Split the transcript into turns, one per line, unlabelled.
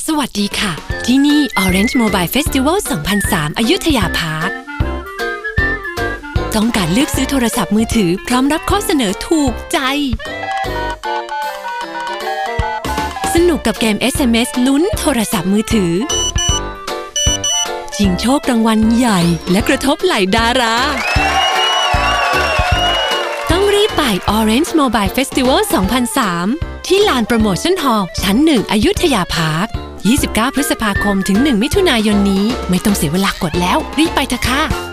สวัสดีค่ะที่นี่ Orange Mobile Festival 2003 อยุธยาพาร์คต้องการเลือกซื้อโทรศัพท์มือถือพร้อมรับข้อเสนอถูกใจสนุกกับเกม SMS ลุ้นโทรศัพท์มือถือชิงโชครางวัลใหญ่และกระทบไหล่ดาราต้องรีบไป Orange Mobile Festival 2003 ที่ลานโปรโมชั่นฮอลล์ชั้น 1 อยุธยาพาร์ค 29 พฤษภาคมถึง 1 มิถุนายนนี้ไม่ต้องเสียเวลากดแล้วรีบไปเถอะค่ะ